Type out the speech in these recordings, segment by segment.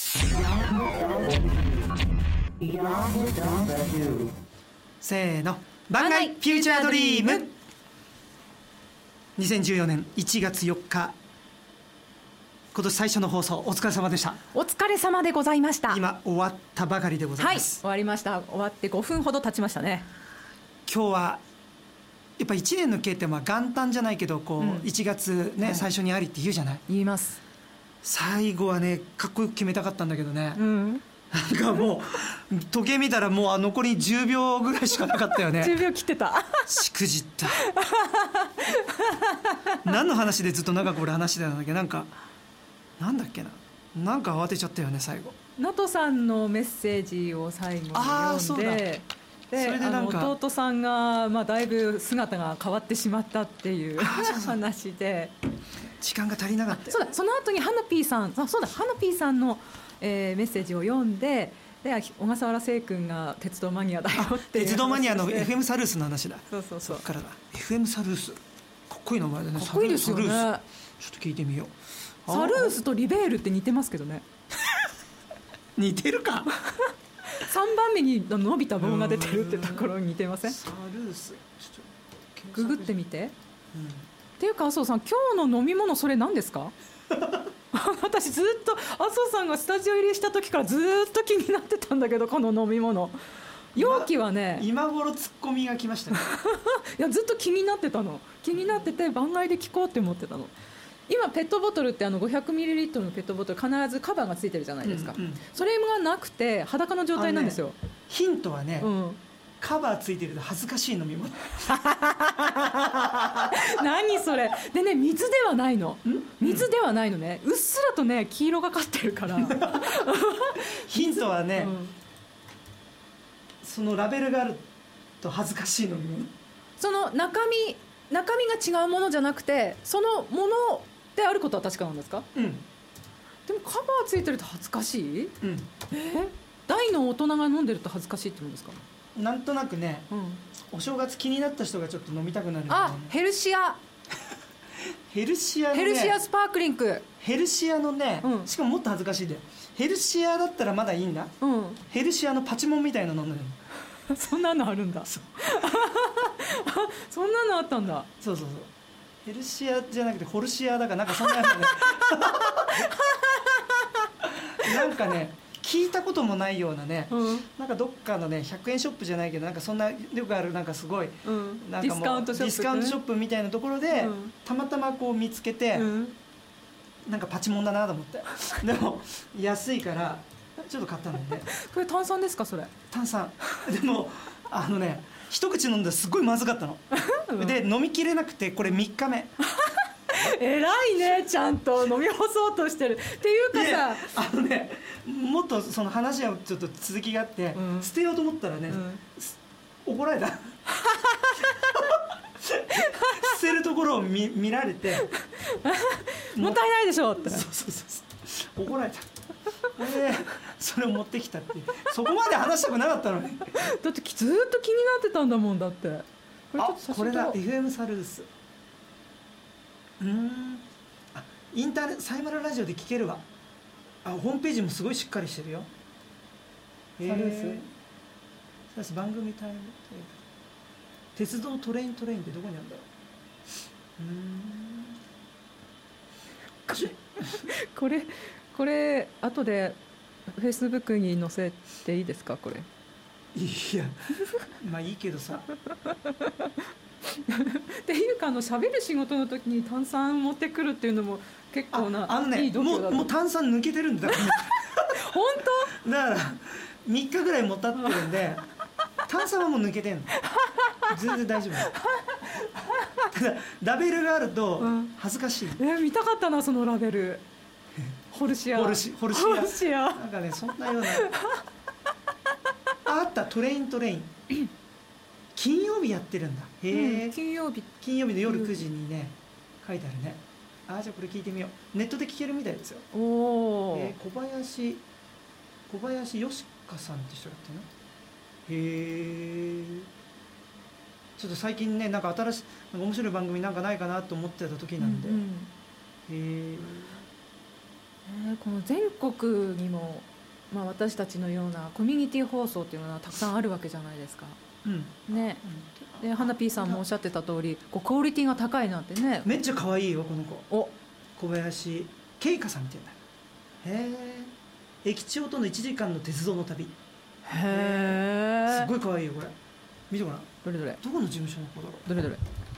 せーの、番外フューチャードリーム。2014年1月4日、今年最初の放送、お疲れ様でした。 お疲れ様でございました。 今終わったばかりでございます。 はい、終わりました。終わって5分ほど経ちましたね。 今日はやっぱ1年の計って元旦じゃないけどこう、1月ね、最初にありって言うじゃない。 言います。 最後はね、かっこよく決めたかったんだけどね、なんかもう時計見たらもう残り10秒ぐらいしかなかったよね。 10秒切ってた。 しくじった何の話でずっと長く俺話してたんだっけ。なんだっけな、なんか慌てちゃったよね最後。 ナトさんのメッセージを最後に読んで、でそれでなんか弟さんが、だいぶ姿が変わってしまったっていう話で、 時間が足りなかった。 そうだ、その後にハナピーさん、そうだ、ハナピーさんの、メッセージを読んで、小笠原聖君が鉄道マニアだよっていう、 鉄道マニアの FM サルースの話だ。 そうそうそう、 そっからだ。 FM サルース、かっこいい名前だね。 かっこいいですよね。ちょっと聞いてみよう。 サルースとリベールって似てますけどね。 似てるか。 3番目に伸びた棒が出てるってところに似てません？ サルース、 ググってみて、っていうか麻生さん、今日の飲み物それ何ですか？私ずっと麻生さんがスタジオ入りした時からずっと気になってたんだけど、この飲み物容器はね、 今頃ツッコミが来ましたね。 いやずっと気になってたの。気になってて番外で聞こうって思ってたの。今ペットボトルって500ml のペットボトル必ずカバーがついてるじゃないですか、それがなくて裸の状態なんですよ。 ヒントはね、カバーついてると恥ずかしい飲み物。 何それでね、水ではないの。水ではないのね。うっすらとね黄色がかってるから。 ヒントはね、そのラベルがあると恥ずかしい飲み物。 その中身が違うものじゃなくて、そのものであることは確かなんですか？でもカバーついてると恥ずかしい？大の大人が飲んでると恥ずかしいって言うんですか？ なんとなくね、お正月気になった人がちょっと飲みたくなる、 ヘルシアヘルシアのね、 ヘルシアスパークリンク、 ヘルシアのね、しかももっと恥ずかしいんだよ。ヘルシアだったらまだいいんだ、ヘルシアのパチモンみたいなの飲んでるの。そんなのあるんだ。そんなのあったんだ。 そうそうそう、ヘルシアじゃなくてホルシアだから、なんかそんなやつね。なんかね、聞いたこともないようなね、なんかどっかのね100円ショップじゃないけど、なんかそんなよくある、なんかすごい、なんかもうディスカウントショップみたいなところで、たまたまこう見つけて、なんかパチモンだなと思って。でも安いからちょっと買ったんだよね。 これ炭酸ですか？それ炭酸。でも一口飲んだらすごいまずかったの。で飲みきれなくて、これ3日目。 偉いね、ちゃんと飲み干そうとしてるっていうかさ、 もっとその話はちょっと続きがあって、捨てようと思ったらね、怒られた。捨てるところを見られて、 もったいないでしょって。 そう怒られた。それを持ってきたっていう。そこまで話したくなかったのに。 だってずっと気になってたんだもん。だってこれだ、 FM サルース。インターネット、サイマルラジオで聞けるわ。ホームページもすごいしっかりしてるよ。 サルース番組タイム、鉄道トレインってどこにあるんだろう。これ後でフェイスブックに載せていいですか？これいや、まあいいけどさ。 っていうか、喋る仕事の時に炭酸持ってくるっていうのも結構ないい度胸だと。 もう炭酸抜けてるんだからね。 本当？ だから3日ぐらいもたってるんで、炭酸はもう抜けてんの。全然大丈夫。ただラベルがあると恥ずかしい。 見たかったな、そのラベル。ホルシア。 なんかね、そんなような。あった、トレイン。金曜日やってるんだ。へえ。金曜日の夜9時にね書いてあるね。じゃあこれ聞いてみよう。ネットで聞けるみたいですよ。小林よしかさんって人だったな。へえ。ちょっと最近ね、なんか新しい面白い番組なんかないかなと思ってた時なんで。へえ。 この全国にも、私たちのようなコミュニティ放送っていうのはたくさんあるわけじゃないですか。ね、で花 P さんもおっしゃってた通りクオリティが高いなんてね。 めっちゃ可愛いよこの子。小林慶香さんみたいな。駅長との1時間の鉄道の旅。すごい可愛いよこれ。見てごらん。 どれどれ。 どこの事務所の子だろう。 どれどれ。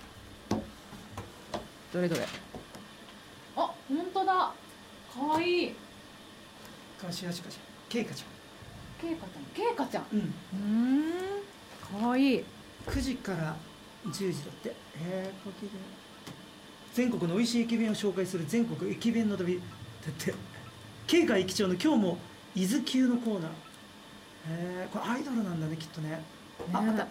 どれどれ。あ、本当だ。可愛い。 柏近慶香ちゃん。 慶香ちゃん。可愛い。 9時から10時だって。全国の美味しい駅弁を紹介する全国駅弁の旅だって。慶香駅長の今日も伊豆急のコーナー。これアイドルなんだねきっとね。あった。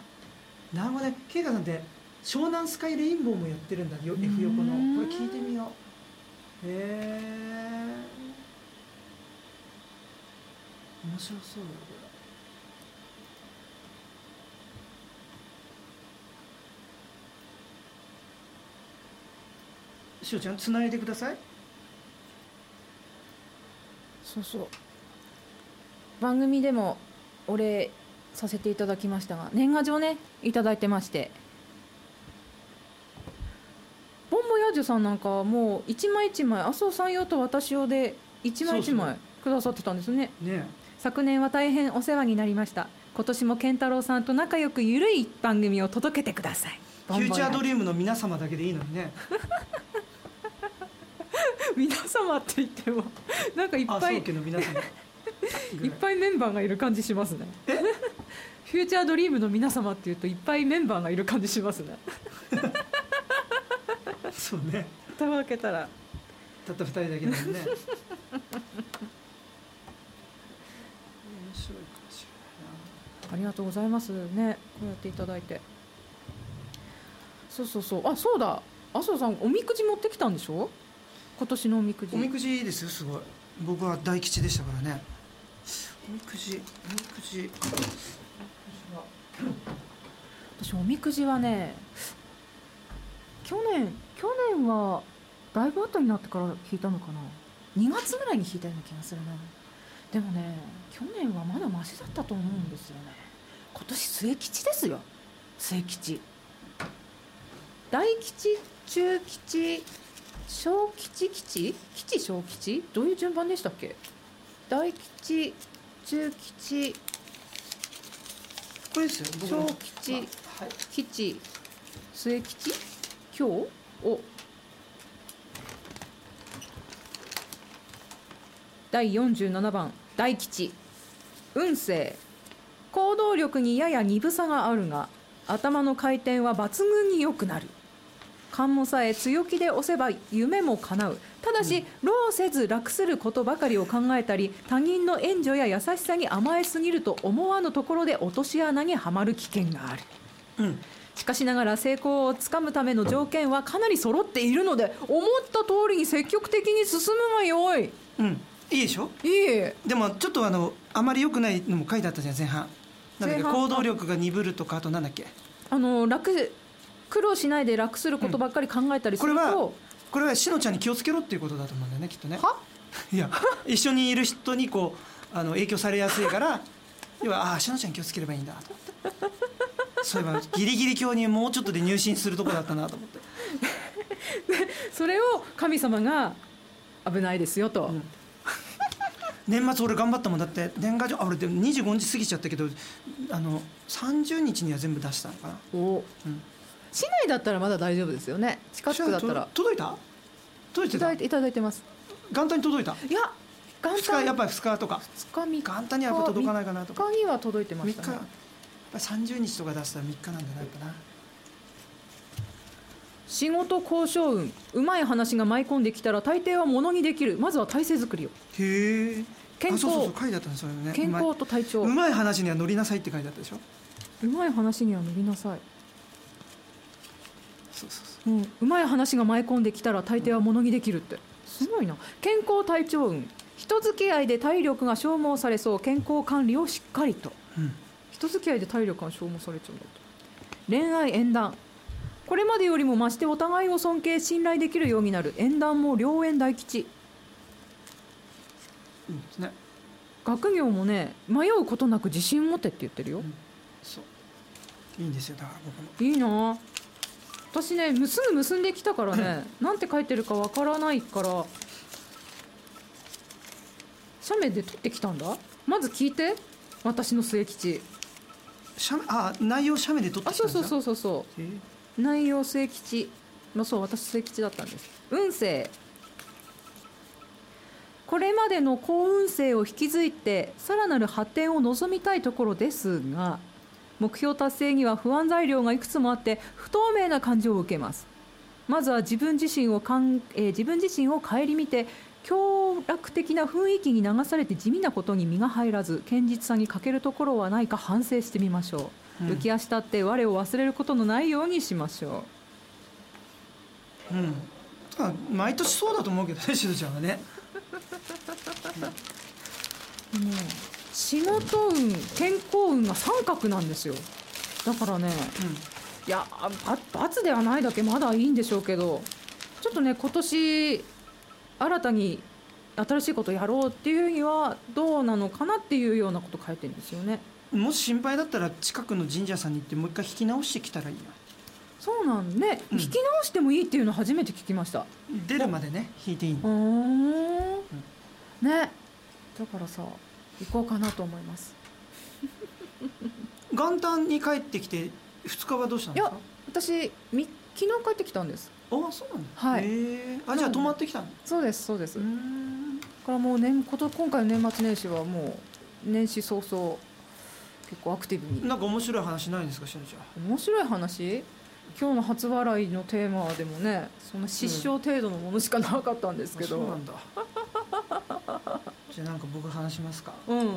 なるほどね。慶香さんって湘南スカイレインボーもやってるんだよ。F 横のこれ聞いてみよう。面白そうだこれ。しおちゃんつないでください。 そう番組でもお礼させていただきましたが、年賀状ねいただいてまして、ボンボヤージュさんなんかはもう一枚一枚麻生さん用と私用で一枚一枚くださってたんですね。昨年は大変お世話になりました。今年も健太郎さんと仲良くゆるい番組を届けてください。 フューチャードリームの皆様だけでいいのにね。 皆様って言ってもなんかいっぱいいっぱいメンバーがいる感じしますね。フューチャードリームの皆様っていうといっぱいメンバーがいる感じしますね。 そうね。 蓋を開けたらたった2人だけなんでね。面白いかもしれないな。ありがとうございますね。こうやっていただいて。そうあ、そうだ、麻生さんおみくじ持ってきたんでしょ。今年のおみくじ。 おみくじですよ。すごい。僕は大吉でしたからね。おみくじ私おみくじはね、去年はだいぶ後になってから引いたのかな。2月ぐらいに引いたような気がするな。でもね、去年はまだマシだったと思うんですよね。今年末吉ですよ。末吉、大吉、中吉、小吉、小吉、どういう順番でしたっけ。大吉、中吉、 これですよ。 小吉、吉、末吉、今日を第47番大吉。運勢、行動力にやや鈍さがあるが頭の回転は抜群に良くなる。勘もさえ強気で押せば夢も叶う。ただし、労せず楽することばかりを考えたり、他人の援助や優しさに甘えすぎると思わぬところで落とし穴にはまる危険がある。しかしながら成功をつかむための条件はかなり揃っているので、思った通りに積極的に進むがよい。 いいでしょ。 いい。 でもちょっとあまり良くないのも書いてあったじゃん前半。なんだっけ、行動力が鈍るとか、あとなんだっけ、 苦労しないで楽することばっかり考えたりすると、 これはしのちゃんに気をつけろっていうことだと思うんだよねきっとね。いや、一緒にいる人に影響されやすいから、要はしのちゃんに気をつければいいんだと思って。そういえばギリギリ教にもうちょっとで入信するとこだったなと思って。 それを神様が危ないですよと。 年末俺頑張ったもん。だって年賀状俺でも25日過ぎちゃったけど、30日には全部出したのかな。 市内だったらまだ大丈夫ですよね。近くだったら。 届いた？届いてた？ いただいてます。 元旦に届いた？ いや、元旦やっぱり2日とか 2日3日元旦にはやっぱ届かないかなとか。 3日には届いてましたね。 3日、やっぱり30日とか出したら3日なんじゃないかな。 仕事交渉運、うまい話が舞い込んできたら大抵はものにできる。まずは体制作りを。 へえ。 健康、 そう書いてあったんですよね。 健康と体調。 うまい話には乗りなさいって書いてあったでしょ。 うまい話には乗りなさい。うまい話が舞い込んできたら大抵はものにできるって、すごいな。健康体調運、人付き合いで体力が消耗されそう。健康管理をしっかりと。人付き合いで体力が消耗されちゃうんだと。恋愛縁談、 これまでよりも増してお互いを尊敬信頼できるようになる。縁談も良縁大吉。 いいですね。 学業もね、迷うことなく自信を持てって言ってるよ、 そういいんですよ。だから僕もいいな。私ね、すぐ結んできたからねなんて書いてるかわからないから写メで撮ってきたんだ。まず聞いて、私の末吉。 内容写メで撮ってきたんですか。 そう内容末吉。そう、私末吉だったんです。運勢、これまでの好運勢を引き継いでさらなる発展を望みたいところですが、目標達成には不安材料がいくつもあって不透明な感情を受けます。まずは自分自身を顧みて、強楽的な雰囲気に流されて地味なことに身が入らず、堅実さに欠けるところはないか反省してみましょう、浮き足立って我を忘れることのないようにしましょう。毎年そうだと思うけどね、しずちゃんはね。 仕事運、健康運が三角なんですよ。だからね、いや罰ではないだけまだいいんでしょうけど、ちょっとね今年新たに新しいことをやろうっていうにはどうなのかなっていうようなこと書いてるんですよね。 もし心配だったら近くの神社さんに行ってもう一回引き直してきたらいいよ。 そうなんね、引き直してもいいっていうの初めて聞きました。 出るまでね引いていいの。 ね、だからさ行こうかなと思います。 元旦に帰ってきて2日はどうしたんですか。 いや私昨日帰ってきたんです。 ああそうなんだ。 はい。 じゃあ泊まってきたの。 そうですそうです。だからもう今回の年末年始はもう年始早々結構アクティブに。 なんか面白い話ないんですか、しのちゃん。 面白い話、今日の初笑いのテーマでもね、そんな失笑程度のものしかなかったんですけど。 そうなんだ。じゃあなんか僕話しますか。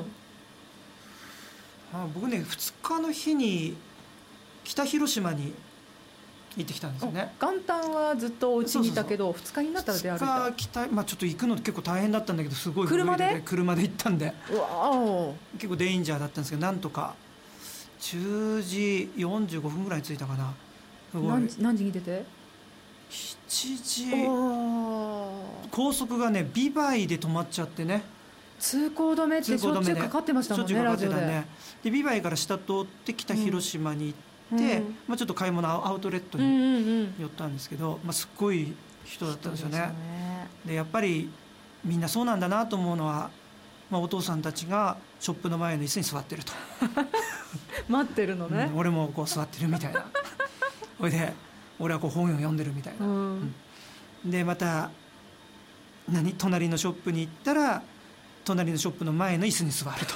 僕ね2日の日に北広島に行ってきたんですよね。 元旦はずっとお家にいたけど2日になったら出歩いた。 2日ちょっと行くの結構大変だったんだけど、すごい車で行ったんで、 わ結構デンジャーだったんですけど、なんとか10時45分ぐらいに着いたかな。 何時に出て 7時。高速がね美唄で止まっちゃってね。 通行止めってしょっちゅうかかってましたもんね、ラジオで。 で美唄から下通って北広島に行って、ちょっと買い物アウトレットに寄ったんですけど、すっごい人だったんですよね。でやっぱりみんなそうなんだなと思うのは、お父さんたちがショップの前の椅子に座ってると待ってるのね、 俺もこう座ってるみたいなそれで俺はこう本を読んでるみたいな、でまた隣のショップに行ったら隣のショップの前の椅子に座ると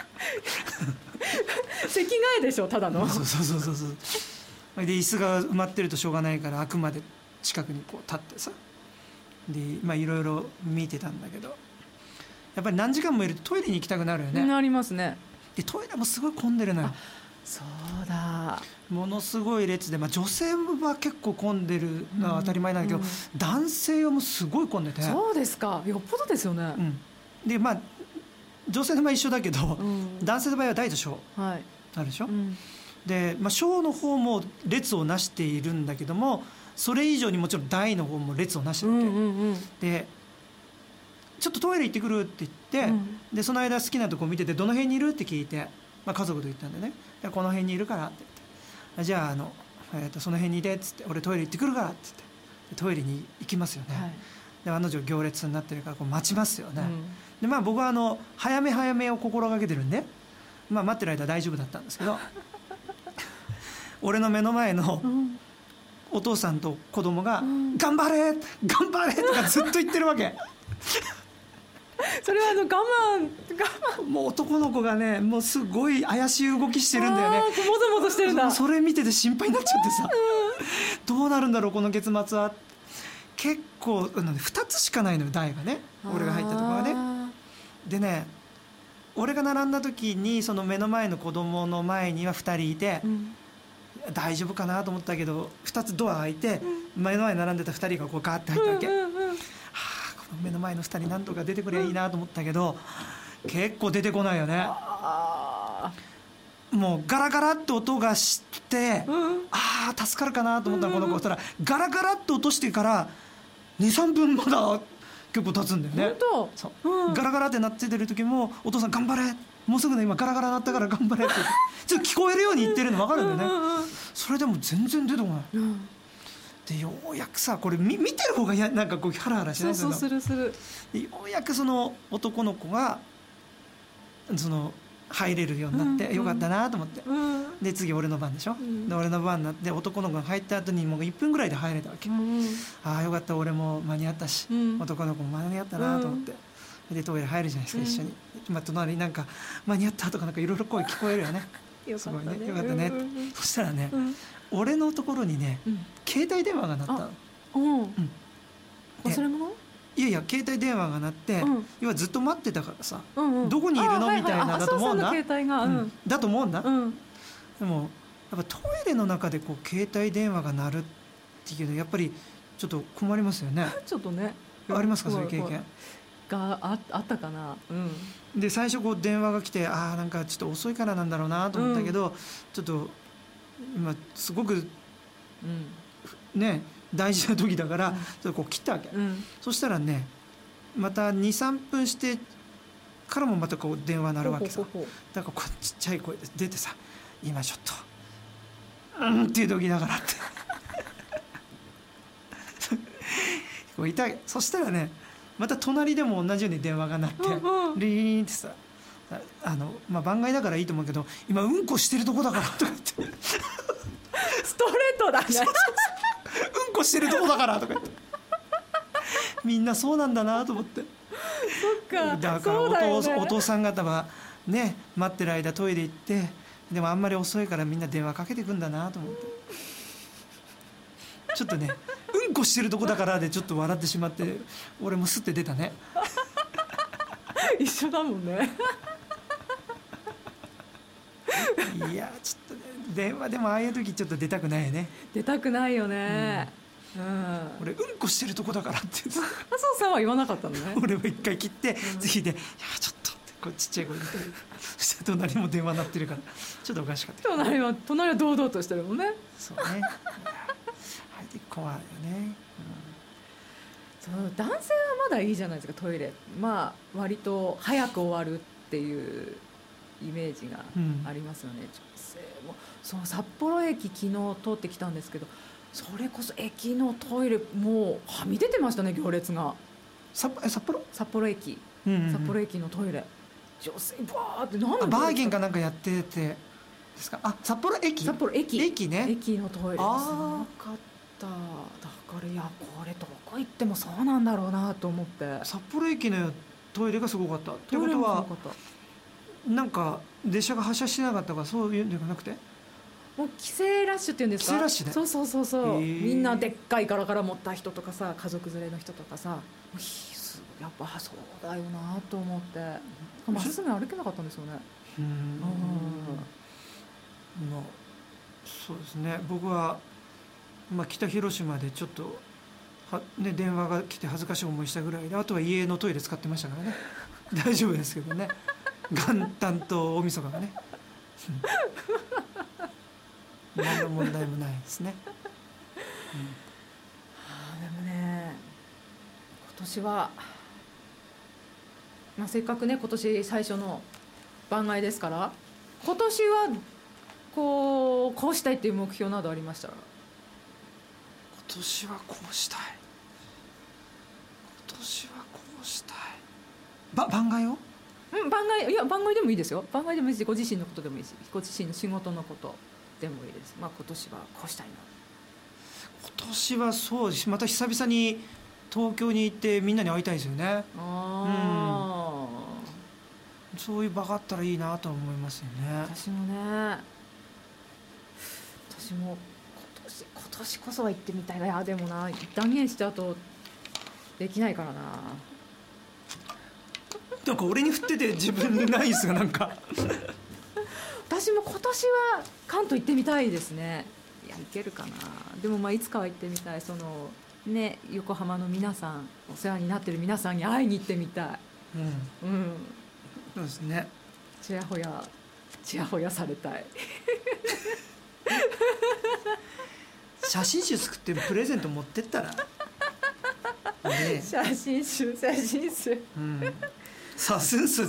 席替えでしょただの。 そうで椅子が埋まってるとしょうがないから、あくまで近くにこう立ってさ、でいろいろ見てたんだけど、やっぱり何時間もいるとトイレに行きたくなるよね。 なりますね。 でトイレもすごい混んでるのよ。 そうだ、 ものすごい列で、女性は結構混んでるのは当たり前なんだけど、男性用もすごい混んでて。 そうですか、よっぽどですよね。 で女性の場合一緒だけど、男性の場合は大と小あるでしょ。で、小の方も列をなしているんだけども、それ以上にもちろん大の方も列をなしてるわけ、でちょっとトイレ行ってくるって言って、でその間好きなとこ見てて、どの辺にいるって聞いて、家族と行ったんでね、この辺にいるからって言って、じゃあその辺にいてっつって、俺トイレ行ってくるからって言ってトイレに行きますよね、で案の定行列になってるからこう待ちますよね、で僕は早めを心がけてるんで、待ってる間大丈夫だったんですけど俺の目の前のお父さんと子供が「頑張れ頑張れ!」とかずっと言ってるわけそれは我慢もう男の子がね、もうすごい怪しい動きしてるんだよね。 もぞもぞしてるんだ。 それ見てて心配になっちゃってさ、どうなるんだろうこの結末は。結構2つしかないのよ、台がね、俺が入ったところがね。でね、俺が並んだ時にその目の前の子供の前には2人いて、大丈夫かなと思ったけど、2つドア開いて、目の前に並んでた2人がこうガーッて入ったわけ、この目の前の2人なんとか出てくればいいなと思ったけど、結構出てこないよね。 もうガラガラって音がして、ああ助かるかなと思ったらこの子したらガラガラって落としてから2、3分まだ結構経つんだよね。 本当。 そう、ガラガラってなってる時もお父さん頑張れ、もうすぐね今ガラガラ鳴ったから頑張れってちょっと聞こえるように言ってるの分かるんだよね。それでも全然出てこない。でようやくさこれ見てる方がなんかこうハラハラしない。 そうするでようやくその男の子がその入れるようになって、よかったなと思って、で次俺の番でしょ、で俺の番になって男の子が入った後にもう1分ぐらいで入れたわけ、ああよかった俺も間に合ったし、男の子も間に合ったなと思って、でトイレ入るじゃないですか、一緒に、隣になんか間に合ったとかなんかいろいろ声聞こえるよねすごいね、よかったね、そしたらね、俺のところにね、携帯電話が鳴ったの。 忘れ物？ いやいや携帯電話が鳴って、要はずっと待ってたからさ、どこにいるのみたいなだと思うんだ、だと思うんだ、でもやっぱトイレの中でこう携帯電話が鳴るっていうのはやっぱりちょっと困りますよね。 ちょっとね、 ありますかそういう経験があったかな。 で最初こう電話が来て、ああなんかちょっと遅いからなんだろうなと思ったけど、ちょっと今すごくね大事な時だから、ちょっとこう切ったわけ、そしたらねまた 2,3 分してからもまたこう電話鳴るわけさ。だからこうちっちゃい声で出てさ、今ちょっとっていう時だからってこういた。そしたらねまた隣でも同じように電話が鳴って、リーンってさ、番外だからいいと思うけど今うんこしてるとこだからとか言ってストレートだねうんこしてるとこだからとか言ってみんなそうなんだなと思って。 そっか、 だからお父さん方はね待ってる間トイレ行って、でもあんまり遅いからみんな電話かけてくんだなと思って、ちょっとねうんこしてるとこだからでちょっと笑ってしまって、俺もスッて出たね一緒だもんねいやちょっとね電話でもああいう時ちょっと出たくないよね。 出たくないよね、 俺うんこしてるとこだからって麻生さんは言わなかったのね俺は一回切って、次で「いやちょっと」ってこうちっちゃい声でそしたら隣も電話鳴ってるからちょっとおかしかった。 隣は堂々としてるもんね。 そうね怖いよね、 そう男性はまだいいじゃないですかトイレ、割と早く終わるっていうイメージがありますよね、女性も。そう札幌駅昨日通ってきたんですけど、それこそ駅のトイレもうはみ出てましたね、行列が。札幌駅、札幌駅のトイレ女性バーって何バーゲンかなんかやっててですか。札幌駅ね、 駅のトイレすごかった。だからいやこれどこ行ってもそうなんだろうなと思って。 札幌駅のトイレがすごかったってことはなんか列車が発車してなかったかそういうんじゃなくて、 もう帰省ラッシュっていうんですか。 帰省ラッシュね。 そうみんなでっかいガラガラ持った人とかさ、家族連れの人とかさ、やっぱそうだよなと思って、まっすぐ歩けなかったんですよね。 そうですね。僕は北広島でちょっと電話が来て恥ずかしい思いしたぐらいで、あとは家のトイレ使ってましたからね大丈夫ですけどね元旦と大晦日がね何の問題もないですね、 でもね今年は、せっかくね今年最初の番外ですから、今年はこうしたいっていう目標などありましたら。 今年はこうしたい。今年はこうしたい。番外を？ 番外でもいいですよ。番外でもいいし、ご自身のことでもいいし、ご自身の仕事のことでもいいです。今年はこうしたいな。 今年はそうです。また久々に東京に行ってみんなに会いたいですよね。そういう場があったらいいなと思いますよね。 私も今年こそは行ってみたいな。いやでもな、断言しちゃうとできないからな。 なんか俺に振ってて自分ないですがなんか私も今年は関東行ってみたいですね。いや行けるかな。でもいつかは行ってみたい。横浜の皆さん、お世話になってる皆さんに会いに行ってみたい。 そうですね。 ちやほやちやほやされたい。 写真集作ってプレゼント持ってったら、ね、 写真集、うん、 写真集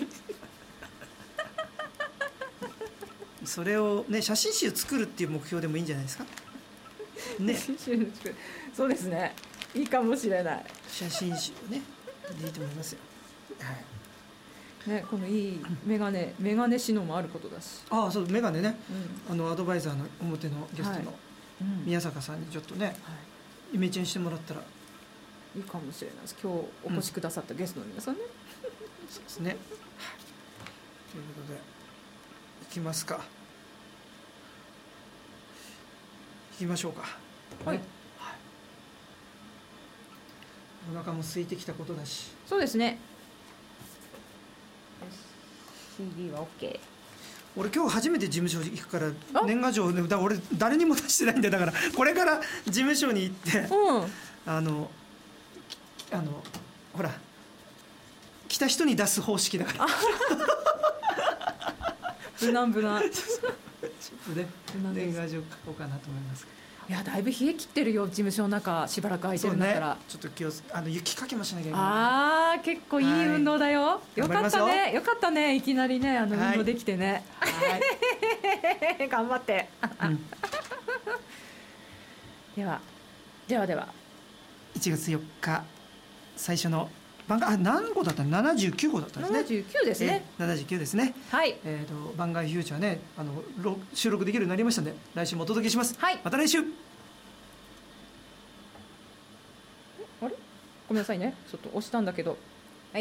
それをね、写真集作るっていう目標でもいいんじゃないですかね。 写真集作る、そうですね、いいかもしれない。 写真集ね、いいと思いますよ。はいね、このいいメガネ師のもあることだし。 ああ、そう、メガネね、アドバイザーの表のゲストの宮坂さんにちょっとね、イメチェンしてもらったらいいかもしれないです。今日お越しくださったゲストの皆さんね。 そうですね。ということでいきますか。行きましょうか。 はい。 お腹も空いてきたことだし。 そうですね。CD は OK。 俺今日初めて事務所行くから年賀状ね、俺誰にも出してないんで、だからこれから事務所に行って、ほら来た人に出す方式だから。 無難。 ちょっとね、年賀状書こうかなと思います。 いや、だいぶ冷え切ってるよ、事務所の中しばらく空いてるんだったら、 ちょっと雪かきもしなきゃいけない。 ああ、結構いい運動だよ。よかったね、いきなりね、運動できてね。頑張って。では1 月4日最初の番外、何号だったの？79号だったんですね。 79ですね。 79ですね。 はい。 番外フューチャーね、収録できるようになりましたので、来週もお届けします。 はい。 また来週。 あれ？ごめんなさいね。ちょっと押したんだけど。はい。